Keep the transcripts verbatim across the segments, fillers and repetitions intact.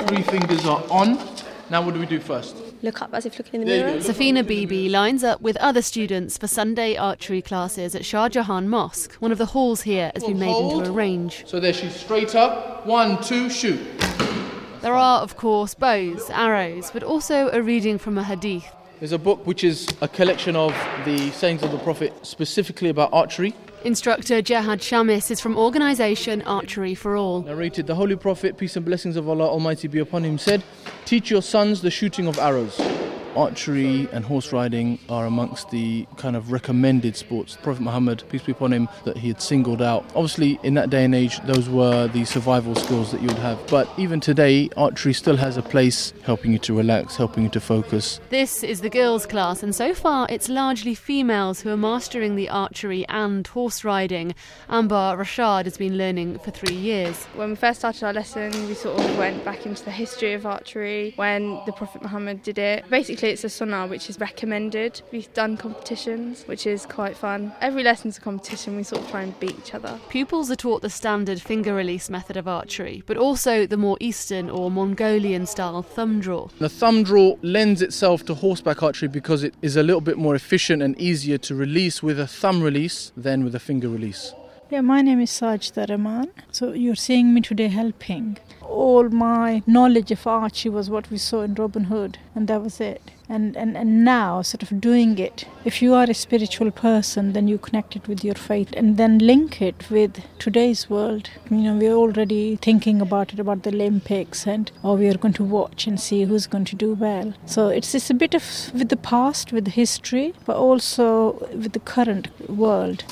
Three fingers are on. Now what do we do first? Look up as if looking in the mirror. Safina Bibi lines up with other students for Sunday archery classes at Shah Jahan Mosque. One of the halls here has been made into a range. So there she's straight up. One, two, shoot. There are, of course, bows, arrows, but also a reading from a hadith. There's a book which is a collection of the sayings of the Prophet specifically about archery. Instructor Jihad Shamis is from organisation Archery for All. Narrated, the Holy Prophet, peace and blessings of Allah Almighty be upon him, said, "Teach your sons the shooting of arrows." Archery and horse riding are amongst the kind of recommended sports. Prophet Muhammad, peace be upon him, that he had singled out. Obviously, in that day and age, those were the survival skills that you would have. But even today, archery still has a place, helping you to relax, helping you to focus. This is the girls' class, and so far it's largely females who are mastering the archery and horse riding. Ambar Rashad has been learning for three years. When we first started our lesson, we sort of went back into the history of archery, when the Prophet Muhammad did it. Basically, it's a sunnah which is recommended. We've done competitions, which is quite fun. Every lesson's a competition. We sort of try and beat each other. Pupils are taught the standard finger release method of archery, but also the more Eastern or Mongolian style thumb draw. The thumb draw lends itself to horseback archery because it is a little bit more efficient and easier to release with a thumb release than with a finger release. Yeah, my name is Sajda Rahman. So you're seeing me today helping. All my knowledge of archery was what we saw in Robin Hood, and that was it. And, and, and now, sort of doing it, if you are a spiritual person, then you connect it with your faith and then link it with today's world. You know, we're already thinking about it, about the Olympics, and oh, we are going to watch and see who's going to do well. So it's, it's a bit of with the past, with the history, but also with the current world.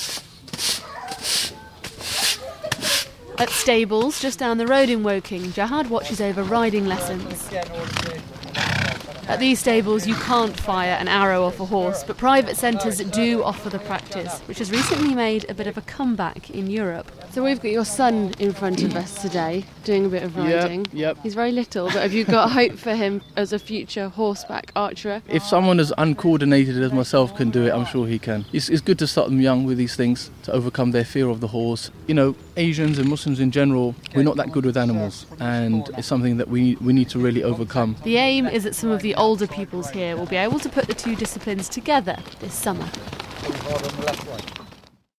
At stables just down the road in Woking, Jihad watches over riding lessons. At these stables you can't fire an arrow off a horse, but private centres do offer the practice, which has recently made a bit of a comeback in Europe. So we've got your son in front of us today, doing a bit of riding. Yep, yep. He's very little, but have you got hope for him as a future horseback archer? If someone as uncoordinated as myself can do it, I'm sure he can. It's, it's good to start them young with these things, to overcome their fear of the horse. You know, Asians and Muslims in general, we're not that good with animals, and it's something that we, we need to really overcome. The aim is that some of the older pupils here will be able to put the two disciplines together this summer.